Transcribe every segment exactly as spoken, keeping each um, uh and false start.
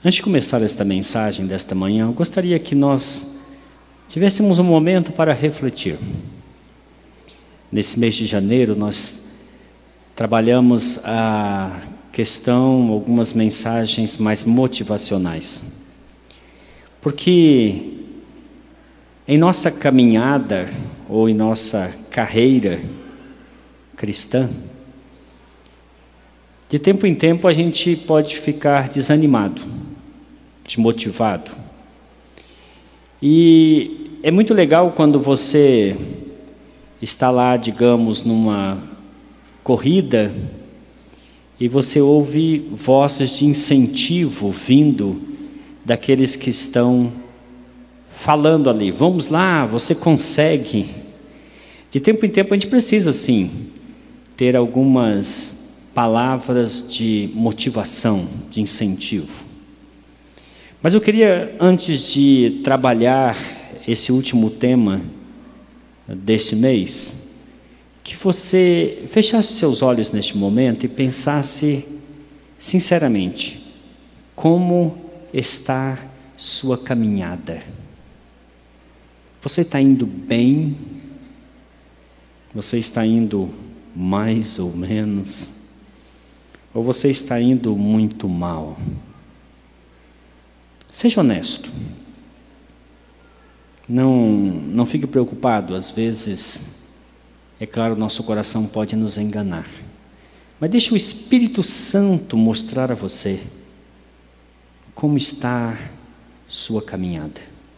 Antes de começar esta mensagem desta manhã, eu gostaria que nós tivéssemos um momento para refletir. Nesse mês de janeiro, nós trabalhamos a questão, algumas mensagens mais motivacionais. Porque em nossa caminhada, ou em nossa carreira cristã, de tempo em tempo a gente pode ficar desanimado, desmotivado. E é muito legal quando você está lá, digamos, numa corrida, e você ouve vozes de incentivo vindo daqueles que estão falando ali. Vamos lá, você consegue. De tempo em tempo a gente precisa, sim, ter algumas palavras de motivação, de incentivo. Mas eu queria, antes de trabalhar esse último tema deste mês, que você fechasse seus olhos neste momento e pensasse sinceramente, como está sua caminhada? Você está indo bem? Você está indo mais ou menos? Ou você está indo muito mal? Seja honesto. Não, não fique preocupado. Às vezes, é claro, nosso coração pode nos enganar. Mas deixe o Espírito Santo mostrar a você como está sua caminhada.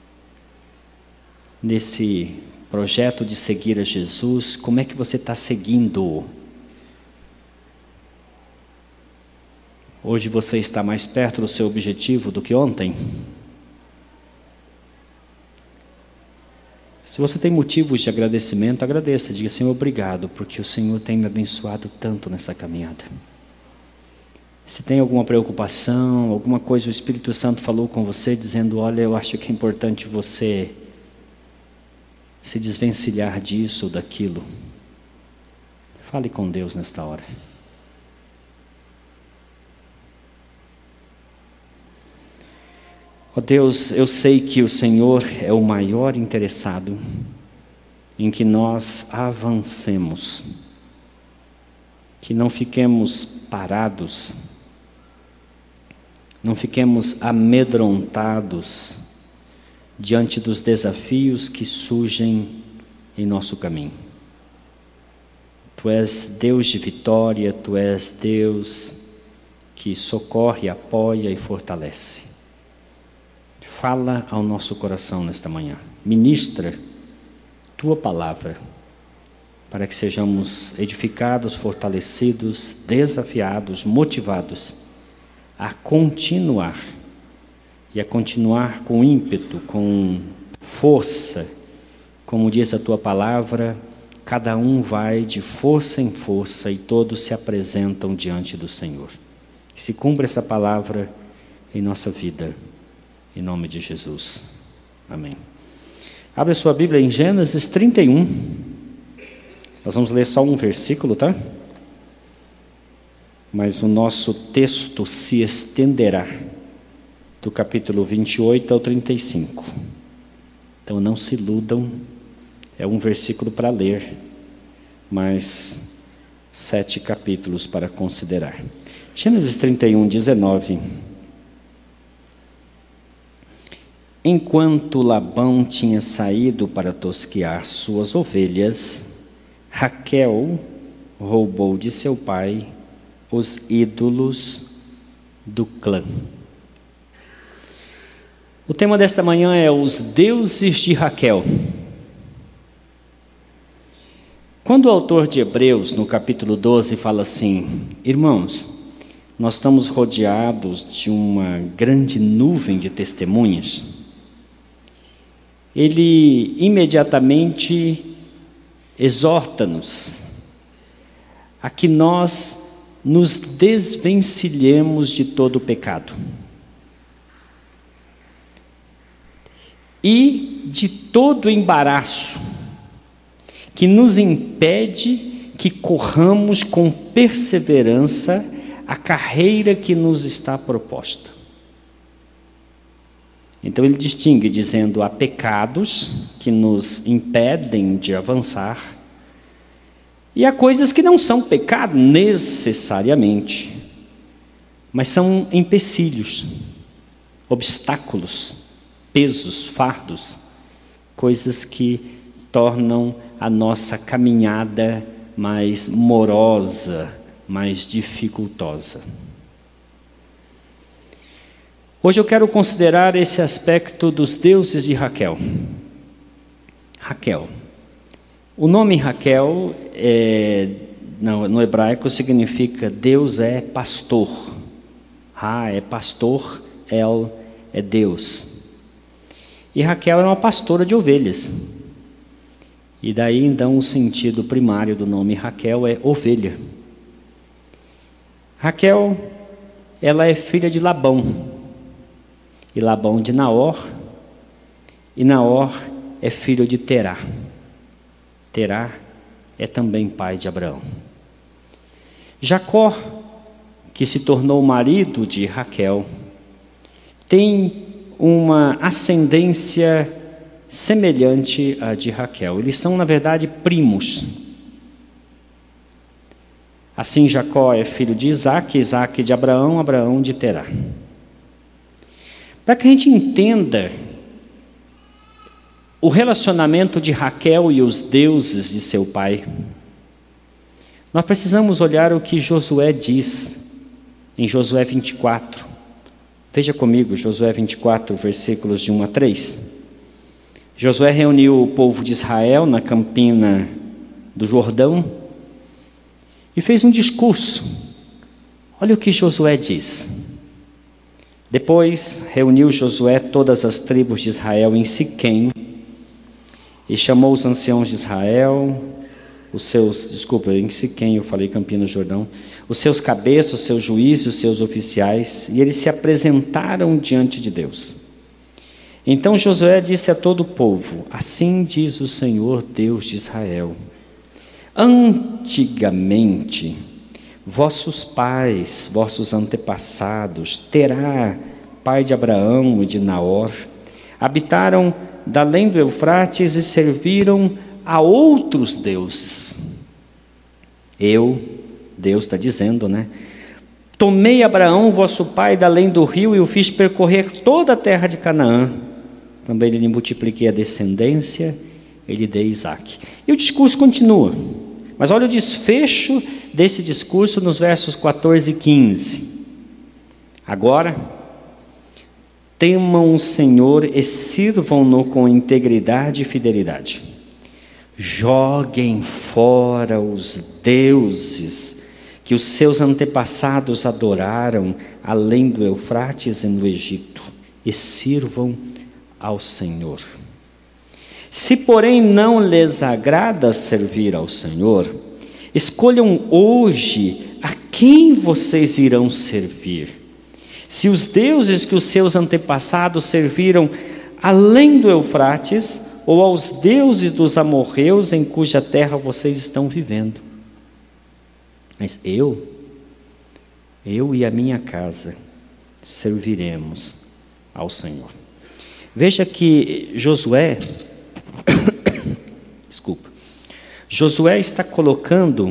Nesse projeto de seguir a Jesus, como é que você está seguindo? Hoje você está mais perto do seu objetivo do que ontem? Se você tem motivos de agradecimento, agradeça. Diga: Senhor, obrigado, porque o Senhor tem me abençoado tanto nessa caminhada. Se tem alguma preocupação, alguma coisa, o Espírito Santo falou com você, dizendo: olha, eu acho que é importante você se desvencilhar disso ou daquilo. Fale com Deus nesta hora. Ó Deus, eu sei que o Senhor é o maior interessado em que nós avancemos, que não fiquemos parados, não fiquemos amedrontados diante dos desafios que surgem em nosso caminho. Tu és Deus de vitória, Tu és Deus que socorre, apoia e fortalece. Fala ao nosso coração nesta manhã. Ministra Tua palavra, para que sejamos edificados, fortalecidos, desafiados, motivados a continuar, e a continuar com ímpeto, com força. Como diz a Tua palavra, cada um vai de força em força e todos se apresentam diante do Senhor. Que se cumpra essa palavra em nossa vida. Em nome de Jesus. Amém. Abre a sua Bíblia em Gênesis trinta e um. Nós vamos ler só um versículo, tá? Mas o nosso texto se estenderá do capítulo vinte e oito ao trinta e cinco. Então não se iludam, é um versículo para ler, mas sete capítulos para considerar. Gênesis trinta e um, dezenove. Enquanto Labão tinha saído para tosquear suas ovelhas, Raquel roubou de seu pai os ídolos do clã. O tema desta manhã é os deuses de Raquel. Quando o autor de Hebreus, no capítulo doze, fala assim: irmãos, nós estamos rodeados de uma grande nuvem de testemunhas, ele imediatamente exorta-nos a que nós nos desvencilhemos de todo o pecado e de todo o embaraço que nos impede que corramos com perseverança a carreira que nos está proposta. Então ele distingue dizendo: há pecados que nos impedem de avançar, e há coisas que não são pecado necessariamente, mas são empecilhos, obstáculos, pesos, fardos, coisas que tornam a nossa caminhada mais morosa, mais dificultosa. Hoje eu quero considerar esse aspecto dos deuses de Raquel. Raquel. O nome Raquel, é, no, no hebraico, significa Deus é pastor. Ra é pastor, El é Deus. E Raquel era uma pastora de ovelhas. E daí então o sentido primário do nome Raquel é ovelha. Raquel, ela é filha de Labão. E Labão de Naor, e Naor é filho de Terá. Terá é também pai de Abraão. Jacó, que se tornou marido de Raquel, tem uma ascendência semelhante à de Raquel. Eles são, na verdade, primos. Assim, Jacó é filho de Isaque, Isaque de Abraão, Abraão de Terá. Para que a gente entenda o relacionamento de Raquel e os deuses de seu pai, nós precisamos olhar o que Josué diz em Josué vinte e quatro. Veja comigo, Josué vinte e quatro, versículos de um a três. Josué reuniu o povo de Israel na campina do Jordão e fez um discurso. Olha o que Josué diz. Depois reuniu Josué todas as tribos de Israel em Siquém e chamou os anciãos de Israel, os seus, desculpa, em Siquém eu falei Campina do Jordão, os seus cabeças, os seus juízes, os seus oficiais, e eles se apresentaram diante de Deus. Então Josué disse a todo o povo: assim diz o Senhor Deus de Israel, antigamente vossos pais, vossos antepassados, Terá, pai de Abraão e de Naor, habitaram da além do Eufrates e serviram a outros deuses. Eu, Deus está dizendo, né? Tomei Abraão, vosso pai, da além do rio e o fiz percorrer toda a terra de Canaã. Também lhe multipliquei a descendência e lhe dei Isaque. E o discurso continua. Mas olha o desfecho desse discurso nos versos quatorze e quinze. Agora, temam o Senhor e sirvam-no com integridade e fidelidade. Joguem fora os deuses que os seus antepassados adoraram além do Eufrates e no Egito, e sirvam ao Senhor. Se, porém, não lhes agrada servir ao Senhor, escolham hoje a quem vocês irão servir. Se os deuses que os seus antepassados serviram além do Eufrates, ou aos deuses dos amorreus em cuja terra vocês estão vivendo. Mas eu, eu e a minha casa serviremos ao Senhor. Veja que Josué, desculpa, Josué está colocando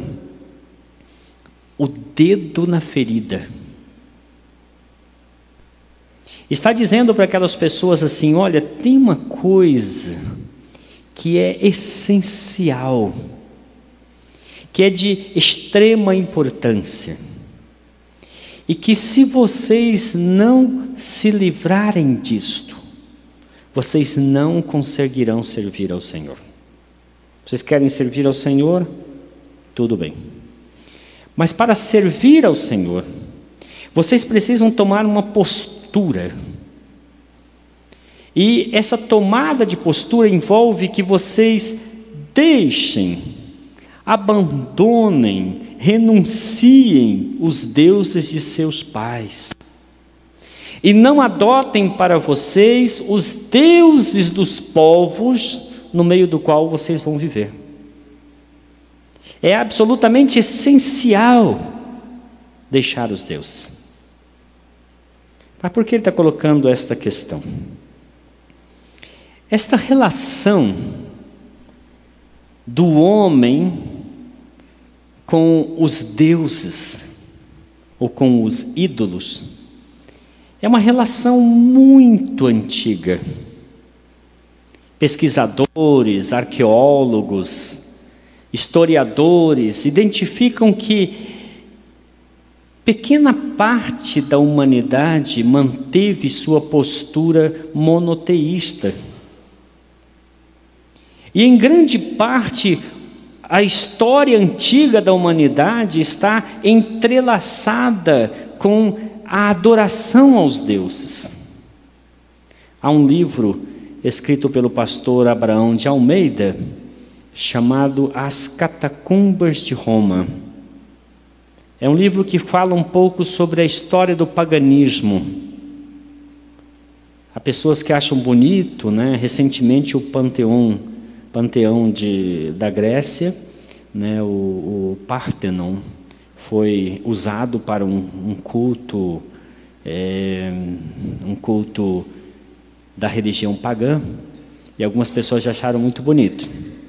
o dedo na ferida. Está dizendo para aquelas pessoas assim: olha, tem uma coisa que é essencial, que é de extrema importância, e que se vocês não se livrarem disto, vocês não conseguirão servir ao Senhor. Vocês querem servir ao Senhor? Tudo bem. Mas para servir ao Senhor, vocês precisam tomar uma postura. E essa tomada de postura envolve que vocês deixem, abandonem, renunciem os deuses de seus pais. E não adotem para vocês os deuses dos povos no meio do qual vocês vão viver. É absolutamente essencial deixar os deuses. Mas por que ele está colocando esta questão? Esta relação do homem com os deuses, ou com os ídolos, é uma relação muito antiga. Pesquisadores, arqueólogos, historiadores identificam que pequena parte da humanidade manteve sua postura monoteísta. E em grande parte, a história antiga da humanidade está entrelaçada com a adoração aos deuses. Há um livro escrito pelo pastor Abraão de Almeida, chamado As Catacumbas de Roma. É um livro que fala um pouco sobre a história do paganismo. Há pessoas que acham bonito, né? Recentemente o Panteão, Panteão de, da Grécia, né? o, o Parthenon, foi usado para um, um culto, é, um culto da religião pagã, e algumas pessoas já acharam muito bonito.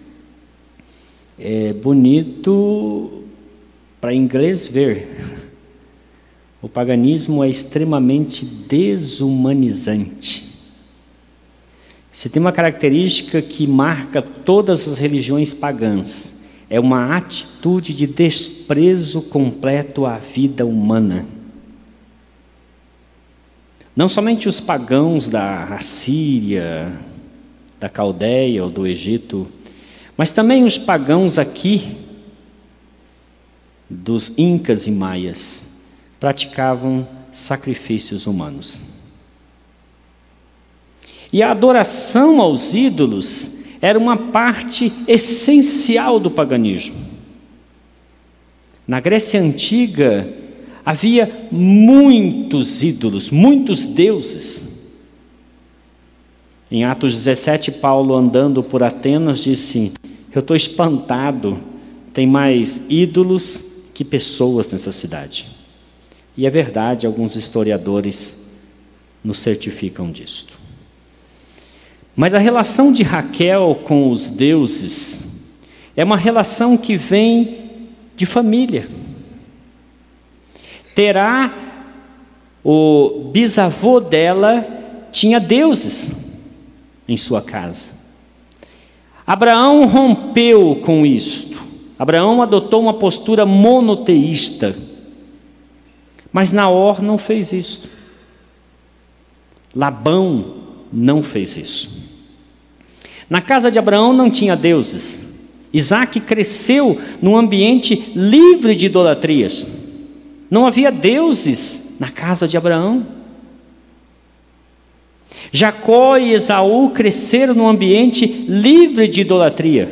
É bonito para inglês ver. O paganismo é extremamente desumanizante. Se tem uma característica que marca todas as religiões pagãs, é uma atitude de desprezo completo à vida humana. Não somente os pagãos da Assíria, da Caldeia ou do Egito, mas também os pagãos aqui, dos incas e maias, praticavam sacrifícios humanos. E a adoração aos ídolos era uma parte essencial do paganismo. Na Grécia Antiga, havia muitos ídolos, muitos deuses. Em Atos dezessete, Paulo, andando por Atenas, disse: eu estou espantado, tem mais ídolos que pessoas nessa cidade. E é verdade, alguns historiadores nos certificam disto. Mas a relação de Raquel com os deuses é uma relação que vem de família. Terá, o bisavô dela, tinha deuses em sua casa. Abraão rompeu com isto. Abraão adotou uma postura monoteísta. Mas Naor não fez isso. Labão não fez isso. Na casa de Abraão não tinha deuses. Isaac cresceu num ambiente livre de idolatrias. Não havia deuses na casa de Abraão. Jacó e Esaú cresceram num ambiente livre de idolatria.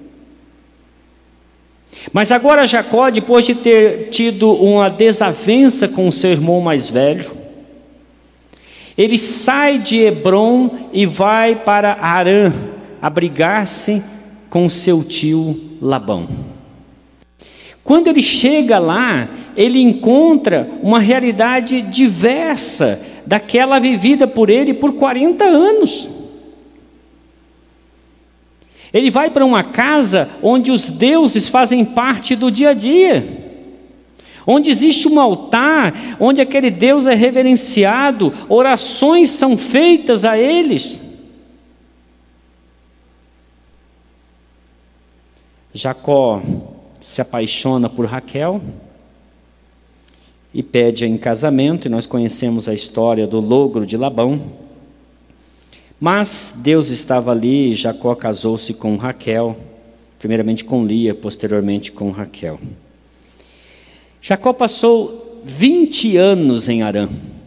Mas agora Jacó, depois de ter tido uma desavença com o seu irmão mais velho, ele sai de Hebrom e vai para Harã, abrigar-se com seu tio Labão. Quando ele chega lá, ele encontra uma realidade diversa daquela vivida por ele por quarenta anos. Ele vai para uma casa onde os deuses fazem parte do dia a dia, onde existe um altar, onde aquele Deus é reverenciado, orações são feitas a eles. Jacó se apaixona por Raquel e pede-a em casamento, e nós conhecemos a história do logro de Labão. Mas Deus estava ali, e Jacó casou-se com Raquel, primeiramente com Lia, posteriormente com Raquel. Jacó passou vinte anos em Harã.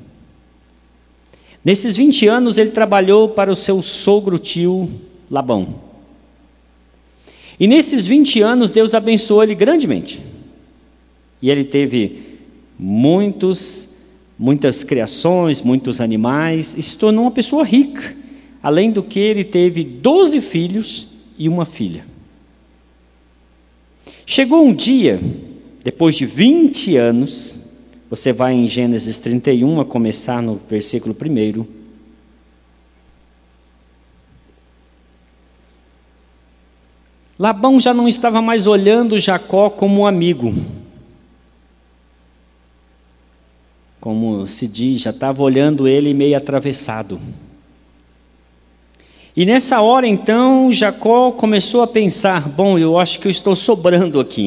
Nesses vinte anos ele trabalhou para o seu sogro tio Labão. E nesses vinte anos Deus abençoou ele grandemente. E ele teve muitos, muitas criações, muitos animais, e se tornou uma pessoa rica. Além do que, ele teve doze filhos e uma filha. Chegou um dia, depois de vinte anos, você vai em Gênesis trinta e um, a começar no versículo primeiro. Labão já não estava mais olhando Jacó como um amigo. Como se diz, já estava olhando ele meio atravessado. E nessa hora então, Jacó começou a pensar, bom, eu acho que eu estou sobrando aqui.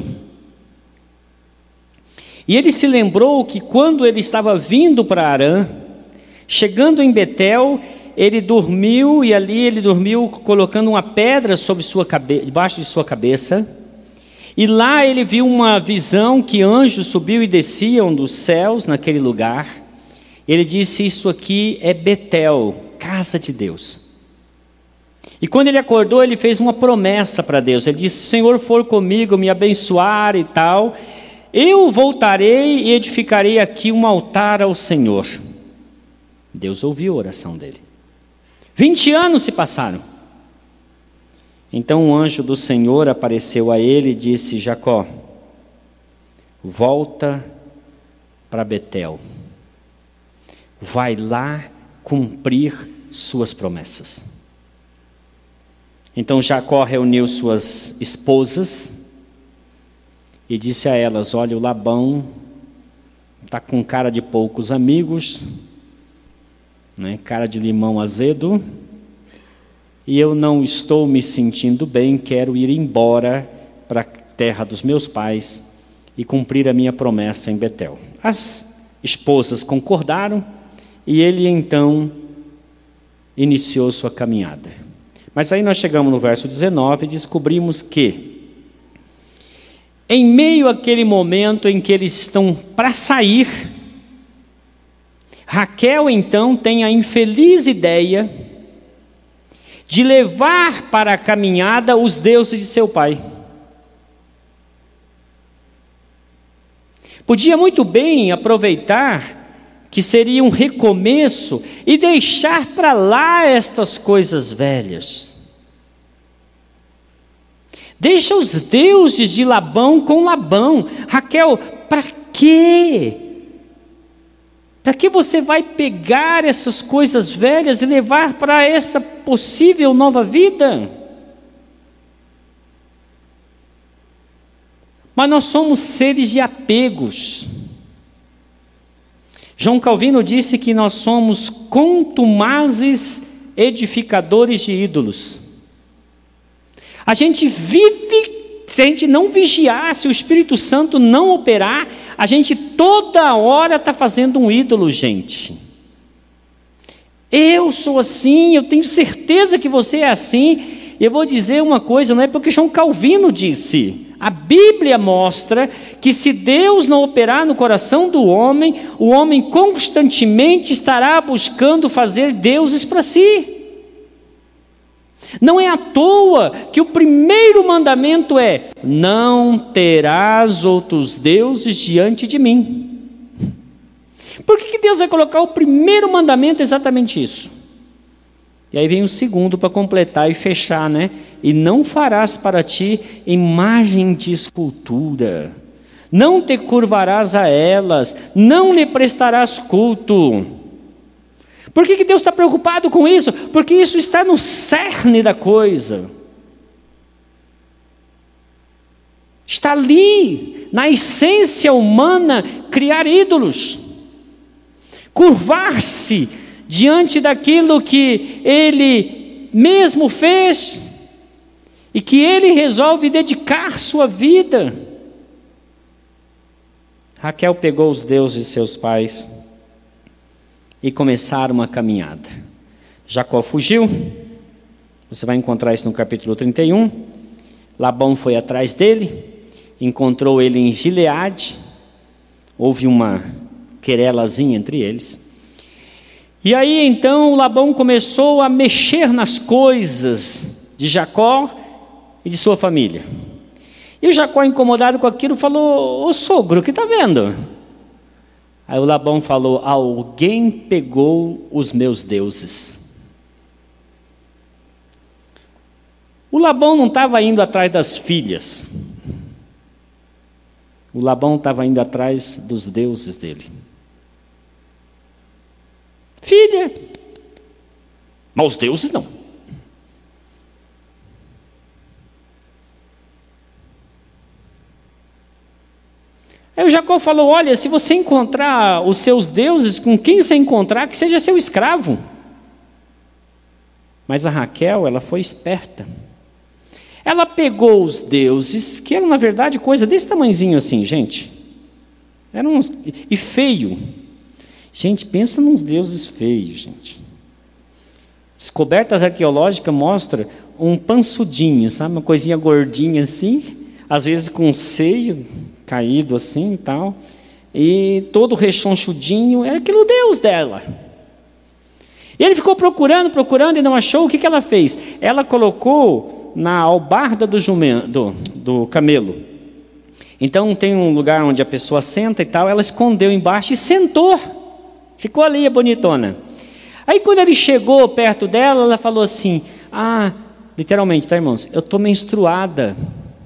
E ele se lembrou que quando ele estava vindo para Harã, chegando em Betel, ele dormiu, e ali ele dormiu colocando uma pedra sobre sua cabeça, debaixo de sua cabeça. E lá ele viu uma visão que anjos subiam e desciam dos céus naquele lugar. Ele disse, isso aqui é Betel, casa de Deus. E quando ele acordou, ele fez uma promessa para Deus. Ele disse, se o Senhor for comigo, me abençoar e tal, eu voltarei e edificarei aqui um altar ao Senhor. Deus ouviu a oração dele. Vinte anos se passaram. Então um anjo do Senhor apareceu a ele e disse, Jacó, volta para Betel. Vai lá cumprir suas promessas. Então Jacó reuniu suas esposas e disse a elas, olha, o Labão está com cara de poucos amigos, né, cara de limão azedo, e eu não estou me sentindo bem, quero ir embora para a terra dos meus pais e cumprir a minha promessa em Betel. As esposas concordaram e ele então iniciou sua caminhada. Mas aí nós chegamos no verso dezenove e descobrimos que, em meio àquele momento em que eles estão para sair, Raquel então tem a infeliz ideia de levar para a caminhada os deuses de seu pai. Podia muito bem aproveitar que seria um recomeço e deixar para lá estas coisas velhas. Deixa os deuses de Labão com Labão. Raquel, para quê? Para que você vai pegar essas coisas velhas e levar para esta possível nova vida? Mas nós somos seres de apegos. João Calvino disse que nós somos contumazes edificadores de ídolos. A gente vive, se a gente não vigiar, se o Espírito Santo não operar, a gente toda hora está fazendo um ídolo, gente. Eu sou assim, eu tenho certeza que você é assim. Eu vou dizer uma coisa, não é porque João Calvino disse. A Bíblia mostra que se Deus não operar no coração do homem, o homem constantemente estará buscando fazer deuses para si. Não é à toa que o primeiro mandamento é: não terás outros deuses diante de mim. Por que Deus vai colocar o primeiro mandamento exatamente isso? E aí vem o segundo para completar e fechar, né? E não farás para ti imagem de escultura, não te curvarás a elas, não lhe prestarás culto. Por que que Deus está preocupado com isso? Porque isso está no cerne da coisa. Está ali, na essência humana, criar ídolos, curvar-se diante daquilo que Ele mesmo fez e que Ele resolve dedicar sua vida. Raquel pegou os deuses de seus pais e começaram uma caminhada. Jacó fugiu, você vai encontrar isso no capítulo trinta e um. Labão foi atrás dele, encontrou ele em Gileade, houve uma querelazinha entre eles. E aí então Labão começou a mexer nas coisas de Jacó e de sua família. E o Jacó, incomodado com aquilo, falou: ô sogro, o que está vendo? Aí o Labão falou: alguém pegou os meus deuses. O Labão não estava indo atrás das filhas. O Labão estava indo atrás dos deuses dele. Filha, mas os deuses não. Aí o Jacó falou: olha, se você encontrar os seus deuses, com quem você encontrar, que seja seu escravo. Mas a Raquel, ela foi esperta. Ela pegou os deuses, que eram na verdade coisa desse tamanhozinho assim, gente. Eram uns, e feio. Gente, pensa nos deuses feios, gente. Descobertas arqueológicas mostram um pançudinho, sabe? Uma coisinha gordinha assim, às vezes com um seio caído assim e tal, e todo rechonchudinho, era aquilo o Deus dela. E ele ficou procurando, procurando e não achou. O que, que ela fez? Ela colocou na albarda do, jumento, do, do camelo. Então tem um lugar onde a pessoa senta e tal, ela escondeu embaixo e sentou, ficou ali a bonitona. Aí quando ele chegou perto dela, ela falou assim: ah, literalmente, tá, irmãos? Eu estou menstruada.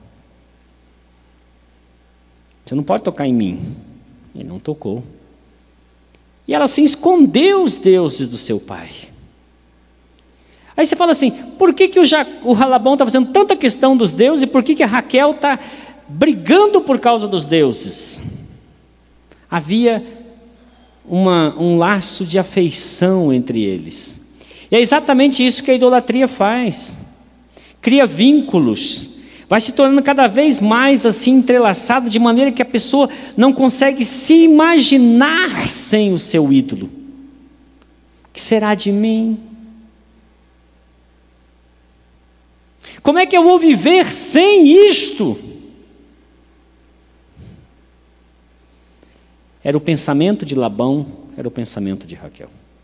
Você não pode tocar em mim. Ele não tocou. E ela assim escondeu os deuses do seu pai. Aí você fala assim: por que, que o, ja, o Labão está fazendo tanta questão dos deuses e por que, que a Raquel está brigando por causa dos deuses? Havia uma, um laço de afeição entre eles. E é exatamente isso que a idolatria faz. Cria vínculos. Vai se tornando cada vez mais assim entrelaçado, de maneira que a pessoa não consegue se imaginar sem o seu ídolo. O que será de mim? Como é que eu vou viver sem isto? Era o pensamento de Labão, era o pensamento de Raquel.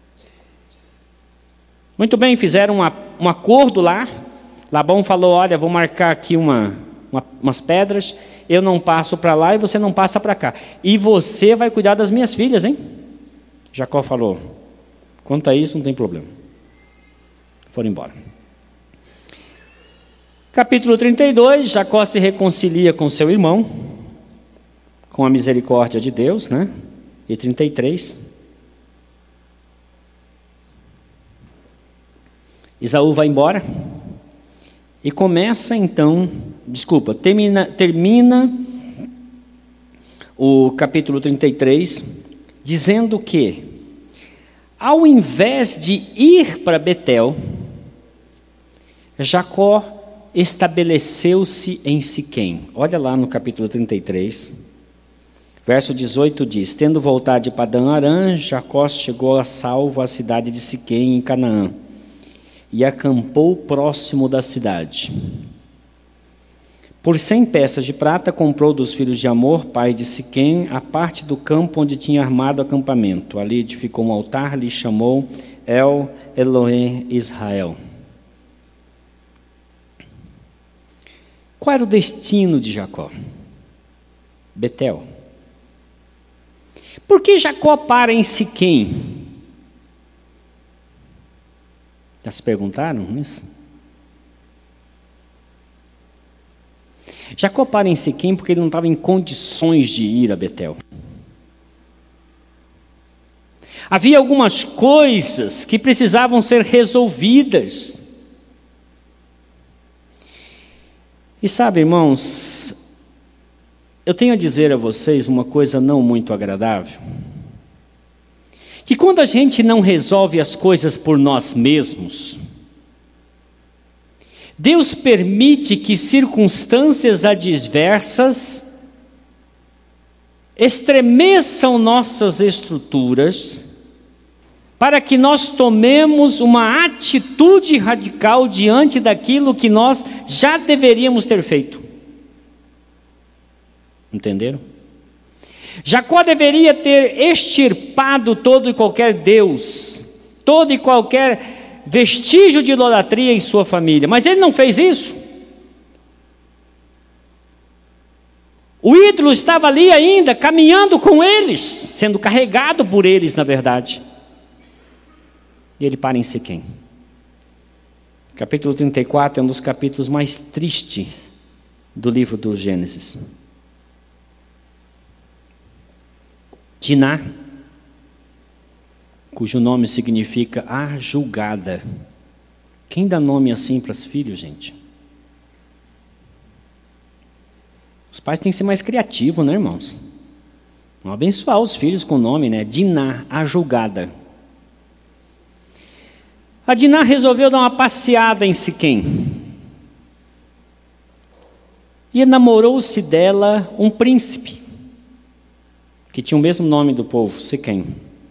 Muito bem, fizeram uma, um acordo lá. Labão falou: olha, vou marcar aqui uma, uma, umas pedras, eu não passo para lá e você não passa para cá. E você vai cuidar das minhas filhas, hein? Jacó falou: quanto a isso, não tem problema. Foram embora. Capítulo trinta e dois, Jacó se reconcilia com seu irmão, com a misericórdia de Deus, né? E trinta e três. Esaú vai embora. E começa então, desculpa, termina, termina o capítulo trinta e três, dizendo que, ao invés de ir para Betel, Jacó estabeleceu-se em Siquém. Olha lá no capítulo trinta e três, verso dezoito diz: tendo voltado de Padã Arã, Jacó chegou a salvo à cidade de Siquém, em Canaã, e acampou próximo da cidade. Por cem peças de prata comprou dos filhos de Amor, pai de Siquém, a parte do campo onde tinha armado acampamento. Ali edificou um altar, lhe chamou El Elohe Israel. Qual era o destino de Jacó? Betel. Por que Jacó para em Siquém? Já se perguntaram isso? Jacó para em Siquém porque ele não estava em condições de ir a Betel. Havia algumas coisas que precisavam ser resolvidas. E sabe, irmãos, eu tenho a dizer a vocês uma coisa não muito agradável. Que quando a gente não resolve as coisas por nós mesmos, Deus permite que circunstâncias adversas estremeçam nossas estruturas, para que nós tomemos uma atitude radical diante daquilo que nós já deveríamos ter feito. Entenderam? Jacó deveria ter extirpado todo e qualquer Deus, todo e qualquer vestígio de idolatria em sua família, mas ele não fez isso. O ídolo estava ali ainda, caminhando com eles, sendo carregado por eles, na verdade. E ele para em Siquém. Capítulo trinta e quatro é um dos capítulos mais tristes do livro do Gênesis. Diná, cujo nome significa a julgada. Quem dá nome assim para os filhos, gente? Os pais têm que ser mais criativos, né, irmãos? Vamos abençoar os filhos com o nome, né? Diná, a julgada. A Diná resolveu dar uma passeada em Siquém. E namorou-se dela um príncipe, que tinha o mesmo nome do povo, Siquém.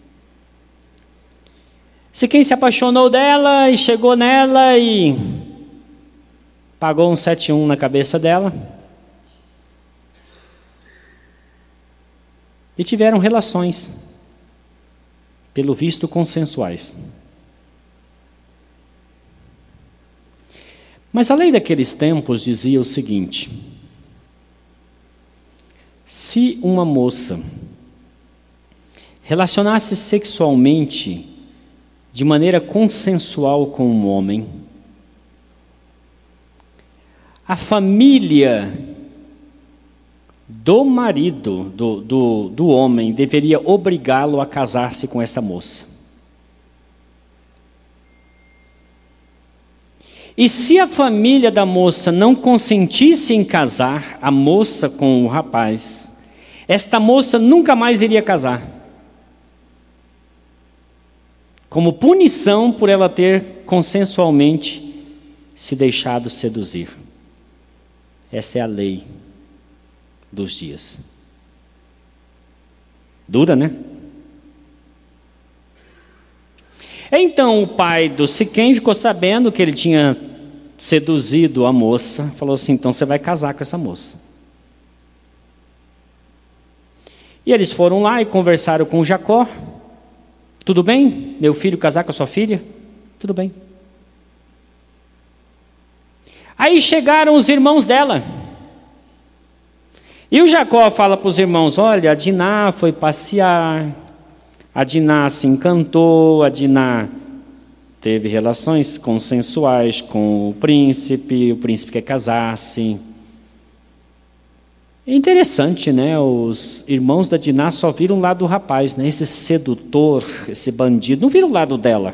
Siquém se apaixonou dela e chegou nela e pagou um sete um na cabeça dela. E tiveram relações, pelo visto consensuais. Mas a lei daqueles tempos dizia o seguinte: se uma moça relacionasse sexualmente de maneira consensual com um homem, a família do marido, do, do, do homem, deveria obrigá-lo a casar-se com essa moça. E se a família da moça não consentisse em casar a moça com o rapaz, esta moça nunca mais iria casar, como punição por ela ter consensualmente se deixado seduzir. Essa é a lei dos dias. Dura, né? Então o pai do Siquém ficou sabendo que ele tinha seduzido a moça, falou assim: então você vai casar com essa moça. E eles foram lá e conversaram com Jacó. Tudo bem, meu filho casar com a sua filha? Tudo bem. Aí chegaram os irmãos dela. E o Jacó fala para os irmãos: olha, a Diná foi passear, a Diná se encantou, a Diná teve relações consensuais com o príncipe, o príncipe quer casar-se. É interessante, né? Os irmãos da Diná só viram o lado do rapaz, né? Esse sedutor, esse bandido, não viram o lado dela.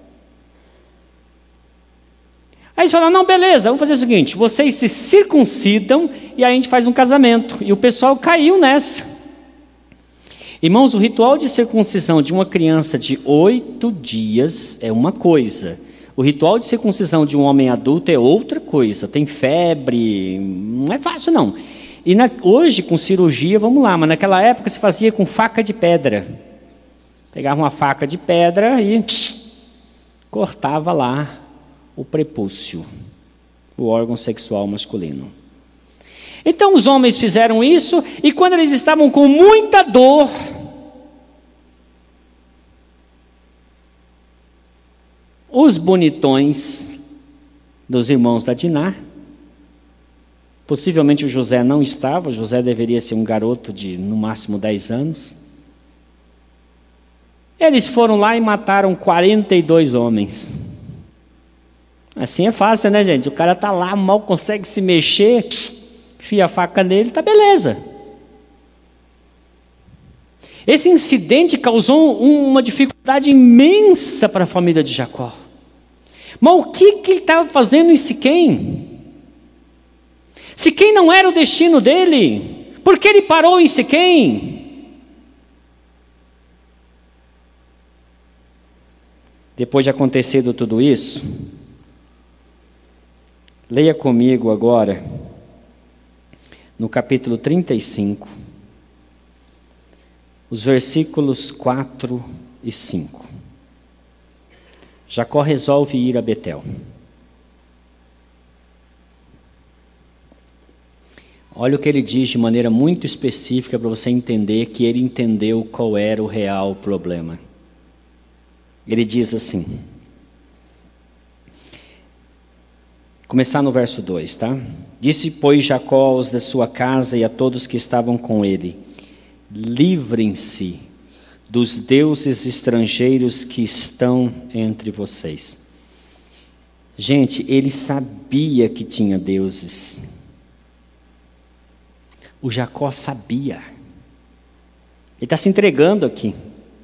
Aí eles falaram: não, beleza, vamos fazer o seguinte, vocês se circuncidam e aí a gente faz um casamento. E o pessoal caiu nessa. Irmãos, o ritual de circuncisão de uma criança de oito dias é uma coisa. O ritual de circuncisão de um homem adulto é outra coisa. Tem febre, não é fácil não. E na, hoje com cirurgia, vamos lá, mas naquela época se fazia com faca de pedra. Pegava uma faca de pedra e cortava lá o prepúcio, o órgão sexual masculino. Então os homens fizeram isso, e quando eles estavam com muita dor, os bonitões dos irmãos da Diná, possivelmente o José não estava, o José deveria ser um garoto de no máximo dez anos, eles foram lá e mataram quarenta e dois homens. Assim é fácil, né, gente? O cara está lá, mal consegue se mexer, enfia a faca nele, tá beleza. Esse incidente causou uma dificuldade imensa para a família de Jacó. Mas o que, que ele estava fazendo em Siquém? Siquém não era o destino dele. Por que ele parou em Siquém? Depois de acontecido tudo isso, leia comigo agora, no capítulo trinta e cinco, os versículos quatro e cinco. Jacó resolve ir a Betel. Olha o que ele diz de maneira muito específica para você entender que ele entendeu qual era o real problema. Ele diz assim, começar no verso dois, tá? Disse, pois, Jacó aos da sua casa e a todos que estavam com ele: livrem-se dos deuses estrangeiros que estão entre vocês. Gente, ele sabia que tinha deuses. O Jacó sabia. Ele está se entregando aqui.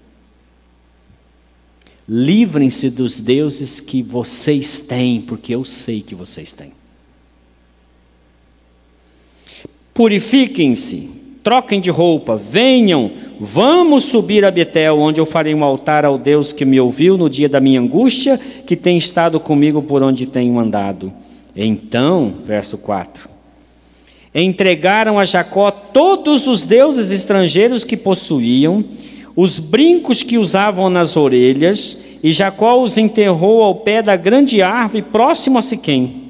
Livrem-se dos deuses que vocês têm, porque eu sei que vocês têm. Purifiquem-se, troquem de roupa, venham, vamos subir a Betel, onde eu farei um altar ao Deus que me ouviu no dia da minha angústia, que tem estado comigo por onde tenho andado. Então, verso quatro, entregaram a Jacó todos os deuses estrangeiros que possuíam, os brincos que usavam nas orelhas, e Jacó os enterrou ao pé da grande árvore próximo a Siquém.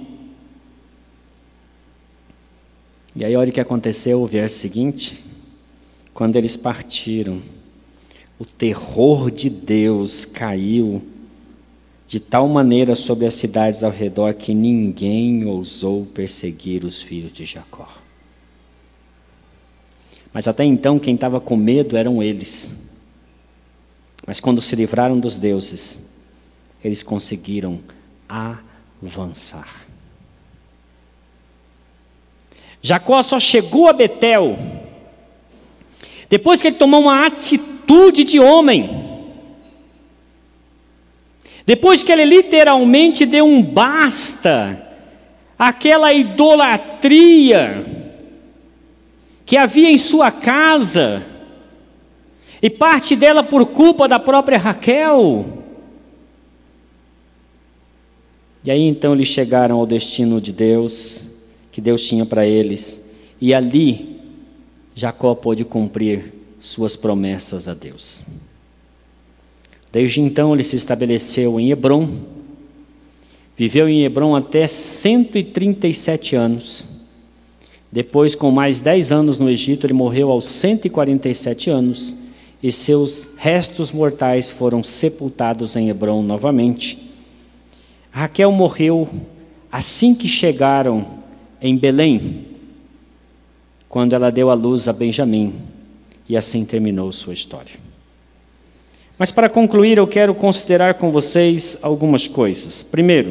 E aí olha o que aconteceu, o verso seguinte, quando eles partiram, o terror de Deus caiu de tal maneira sobre as cidades ao redor que ninguém ousou perseguir os filhos de Jacó. Mas até então quem estava com medo eram eles. Mas quando se livraram dos deuses, eles conseguiram avançar. Jacó só chegou a Betel depois que ele tomou uma atitude de homem. Depois que ele literalmente deu um basta àquela idolatria que havia em sua casa, e parte dela por culpa da própria Raquel. E aí então eles chegaram ao destino de Deus, que Deus tinha para eles, e ali Jacó pôde cumprir suas promessas a Deus. Desde então ele se estabeleceu em Hebrom, viveu em Hebrom até cento e trinta e sete anos, depois com mais dez anos no Egito, ele morreu aos cento e quarenta e sete anos, e seus restos mortais foram sepultados em Hebrom novamente. Raquel morreu assim que chegaram em Belém, quando ela deu à luz a Benjamim, e assim terminou sua história. Mas para concluir, eu quero considerar com vocês algumas coisas. Primeiro,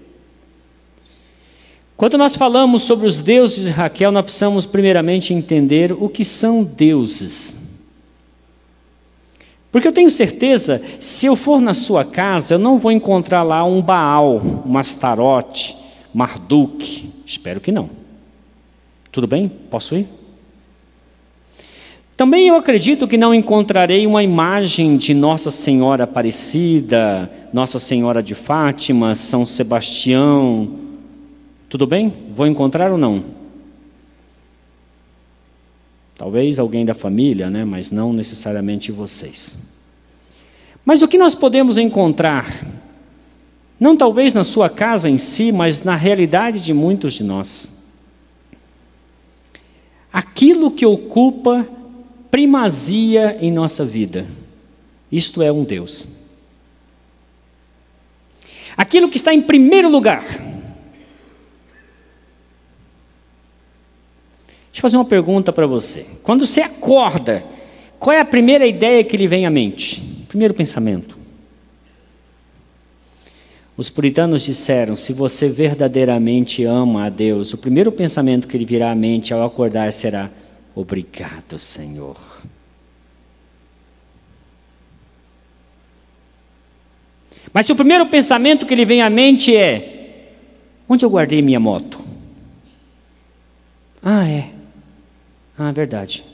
quando nós falamos sobre os deuses de Raquel, nós precisamos primeiramente entender o que são deuses. Porque eu tenho certeza, se eu for na sua casa, eu não vou encontrar lá um Baal, um Astarote, Marduk. Espero que não. Tudo bem? Posso ir? Também eu acredito que não encontrarei uma imagem de Nossa Senhora Aparecida, Nossa Senhora de Fátima, São Sebastião. Tudo bem? Vou encontrar ou não? Talvez alguém da família, né? Mas não necessariamente vocês. Mas o que nós podemos encontrar, não talvez na sua casa em si, mas na realidade de muitos de nós, aquilo que ocupa primazia em nossa vida, isto é um Deus. Aquilo que está em primeiro lugar. Deixa eu fazer uma pergunta para você. Quando você acorda, qual é a primeira ideia que lhe vem à mente? Primeiro pensamento. Os puritanos disseram, se você verdadeiramente ama a Deus, o primeiro pensamento que lhe virá à mente ao acordar será, obrigado, Senhor. Mas se o primeiro pensamento que lhe vem à mente é, onde eu guardei minha moto? Ah, é. Ah, verdade.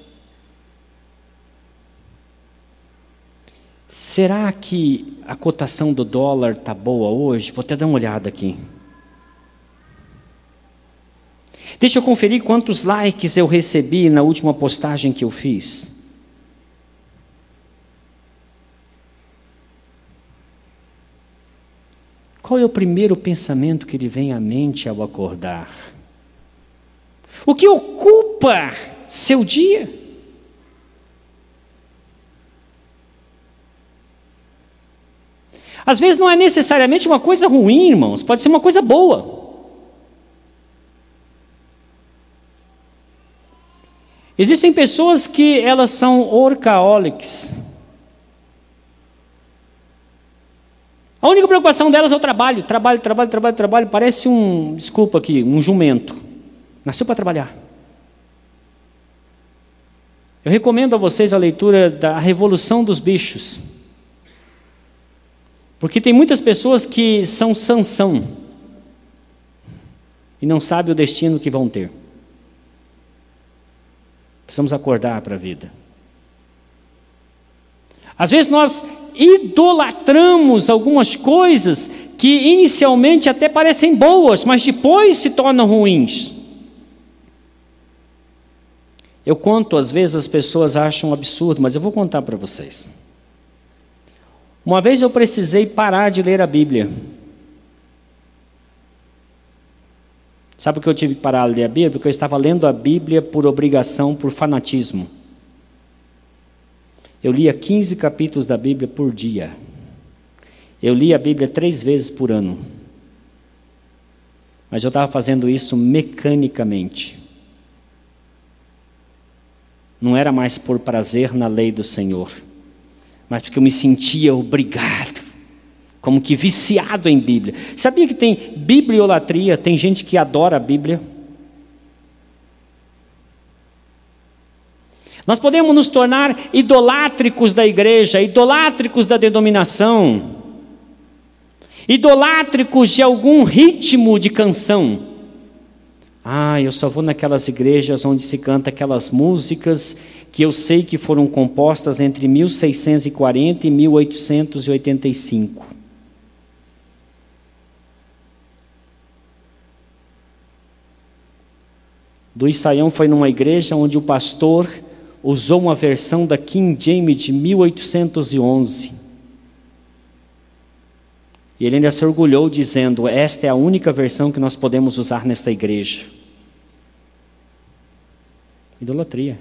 Será que a cotação do dólar está boa hoje? Vou até dar uma olhada aqui. Deixa eu conferir quantos likes eu recebi na última postagem que eu fiz. Qual é o primeiro pensamento que lhe vem à mente ao acordar? O que ocupa seu dia? Às vezes não é necessariamente uma coisa ruim, irmãos, pode ser uma coisa boa. Existem pessoas que elas são workaholics. A única preocupação delas é o trabalho, trabalho, trabalho, trabalho, trabalho, parece um, desculpa aqui, um jumento. Nasceu para trabalhar. Eu recomendo a vocês a leitura da Revolução dos Bichos. Porque tem muitas pessoas que são Sansão e não sabem o destino que vão ter. Precisamos acordar para a vida. Às vezes nós idolatramos algumas coisas que inicialmente até parecem boas, mas depois se tornam ruins. Eu conto, às vezes as pessoas acham um absurdo, mas eu vou contar para vocês. Uma vez eu precisei parar de ler a Bíblia. Sabe por que eu tive que parar de ler a Bíblia? Porque eu estava lendo a Bíblia por obrigação, por fanatismo. Eu lia quinze capítulos da Bíblia por dia. Eu lia a Bíblia três vezes por ano. Mas eu estava fazendo isso mecanicamente. Não era mais por prazer na lei do Senhor, mas porque eu me sentia obrigado, como que viciado em Bíblia. Sabia que tem bibliolatria? Tem gente que adora a Bíblia. Nós podemos nos tornar idolátricos da igreja, idolátricos da denominação, idolátricos de algum ritmo de canção. Ah, eu só vou naquelas igrejas onde se canta aquelas músicas que eu sei que foram compostas entre mil seiscentos e quarenta e mil oitocentos e oitenta e cinco. Do Ensaião foi numa igreja onde o pastor usou uma versão da King James de mil oitocentos e onze. E ele ainda se orgulhou dizendo: esta é a única versão que nós podemos usar nesta igreja. Idolatria.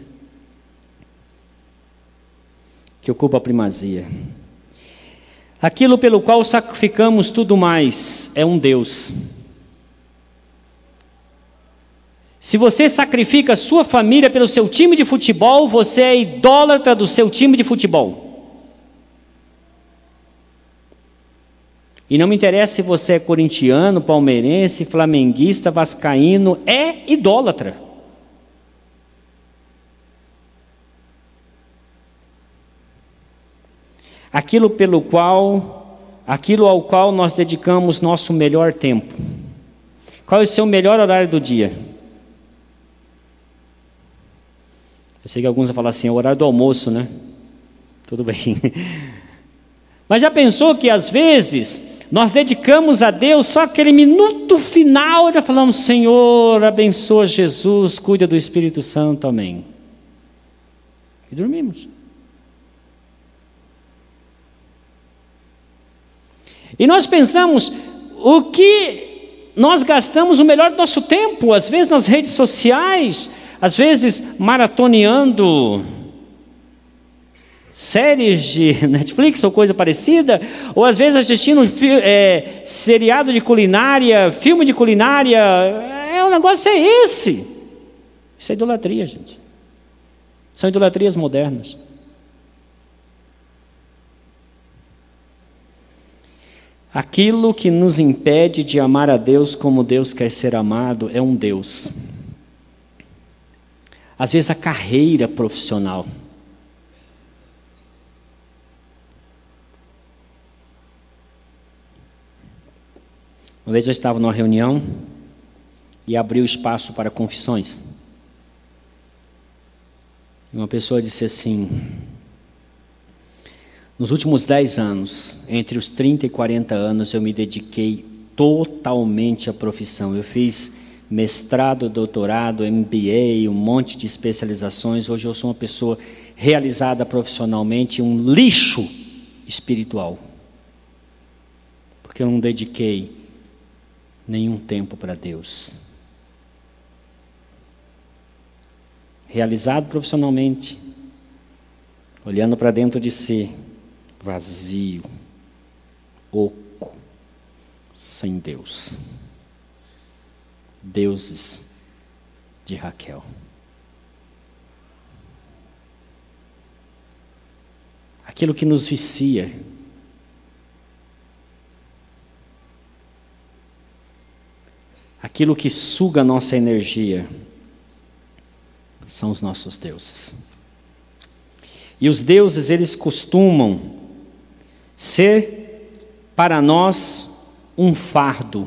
Que ocupa a primazia. Aquilo pelo qual sacrificamos tudo mais é um Deus. Se você sacrifica a sua família pelo seu time de futebol, você é idólatra do seu time de futebol. E não me interessa se você é corintiano, palmeirense, flamenguista, vascaíno, é idólatra. Aquilo pelo qual, aquilo ao qual nós dedicamos nosso melhor tempo. Qual é o seu melhor horário do dia? Eu sei que alguns vão falar assim, é o horário do almoço, né? Tudo bem. Mas já pensou que às vezes nós dedicamos a Deus só aquele minuto final, já falamos: Senhor, abençoa Jesus, cuida do Espírito Santo, amém. E dormimos. E nós pensamos, o que nós gastamos o melhor do nosso tempo, às vezes nas redes sociais, às vezes maratoneando séries de Netflix ou coisa parecida, ou às vezes assistindo é, seriado de culinária, filme de culinária. É, o negócio é esse. Isso é idolatria, gente. São idolatrias modernas. Aquilo que nos impede de amar a Deus como Deus quer ser amado é um Deus. Às vezes a carreira profissional. Uma vez eu estava numa reunião e abri o espaço para confissões. E uma pessoa disse assim: nos últimos dez anos, entre os trinta e quarenta anos, eu me dediquei totalmente à profissão. Eu fiz mestrado, doutorado, M B A, um monte de especializações. Hoje eu sou uma pessoa realizada profissionalmente, um lixo espiritual. Porque eu não dediquei nenhum tempo para Deus. Realizado profissionalmente, olhando para dentro de si, vazio, oco, sem Deus. Deuses de Raquel. Aquilo que nos vicia. Aquilo que suga a nossa energia são os nossos deuses. E os deuses, eles costumam ser para nós um fardo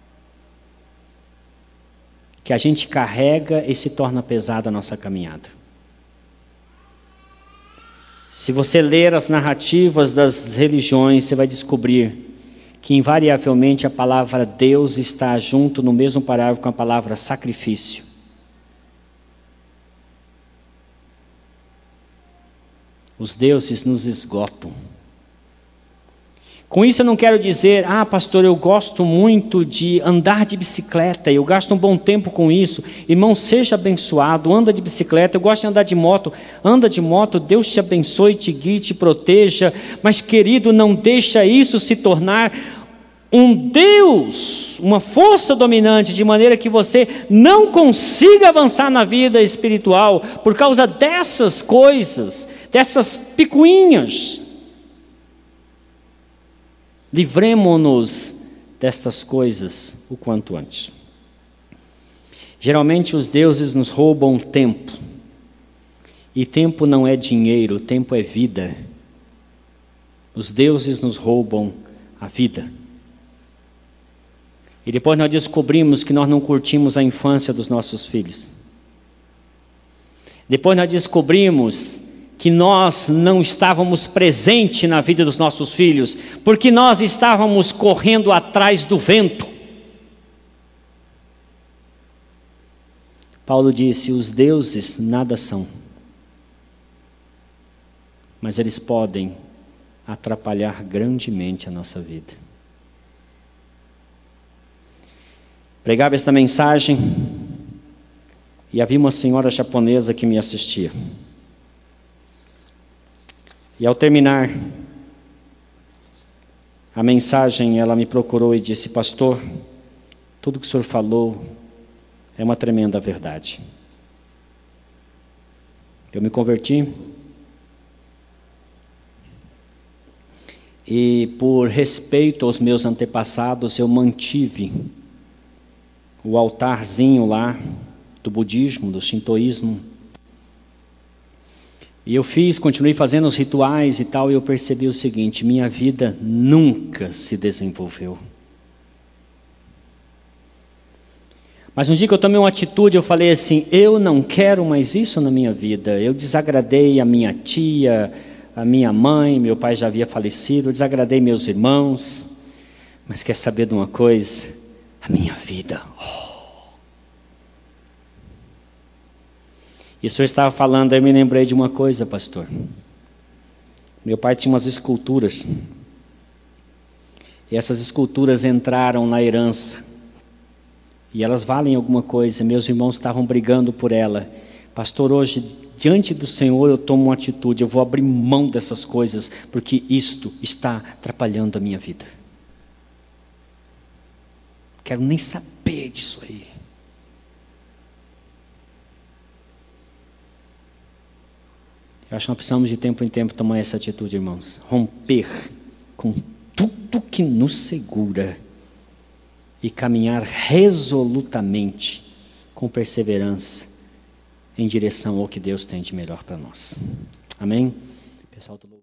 que a gente carrega e se torna pesada a nossa caminhada. Se você ler as narrativas das religiões, você vai descobrir que invariavelmente a palavra Deus está junto no mesmo parágrafo com a palavra sacrifício. Os deuses nos esgotam. Com isso eu não quero dizer, ah pastor, eu gosto muito de andar de bicicleta, eu gasto um bom tempo com isso. Irmão, seja abençoado, anda de bicicleta, eu gosto de andar de moto, anda de moto, Deus te abençoe, te guie, te proteja. Mas querido, não deixa isso se tornar um Deus, uma força dominante, de maneira que você não consiga avançar na vida espiritual, por causa dessas coisas, dessas picuinhas. Livremo-nos destas coisas o quanto antes. Geralmente os deuses nos roubam tempo. E tempo não é dinheiro, tempo é vida. Os deuses nos roubam a vida. E depois nós descobrimos que nós não curtimos a infância dos nossos filhos. Depois nós descobrimos que nós não estávamos presentes na vida dos nossos filhos, porque nós estávamos correndo atrás do vento. Paulo disse, os deuses nada são, mas eles podem atrapalhar grandemente a nossa vida. Pregava esta mensagem e havia uma senhora japonesa que me assistia. E ao terminar a mensagem, ela me procurou e disse, pastor, tudo que o senhor falou é uma tremenda verdade. Eu me converti e por respeito aos meus antepassados, eu mantive o altarzinho lá do budismo, do shintoísmo. E eu fiz, continuei fazendo os rituais e tal, e eu percebi o seguinte, minha vida nunca se desenvolveu. Mas um dia que eu tomei uma atitude, eu falei assim, eu não quero mais isso na minha vida. Eu desagradei a minha tia, a minha mãe, meu pai já havia falecido, eu desagradei meus irmãos. Mas quer saber de uma coisa? A minha vida, oh. E o senhor estava falando, aí eu me lembrei de uma coisa, pastor. Meu pai tinha umas esculturas. E essas esculturas entraram na herança. E elas valem alguma coisa. Meus irmãos estavam brigando por ela. Pastor, hoje, diante do Senhor, eu tomo uma atitude. Eu vou abrir mão dessas coisas, porque isto está atrapalhando a minha vida. Quero nem saber disso aí. Eu acho que nós precisamos de tempo em tempo tomar essa atitude, irmãos. Romper com tudo que nos segura e caminhar resolutamente, com perseverança, em direção ao que Deus tem de melhor para nós. Amém? Pessoal,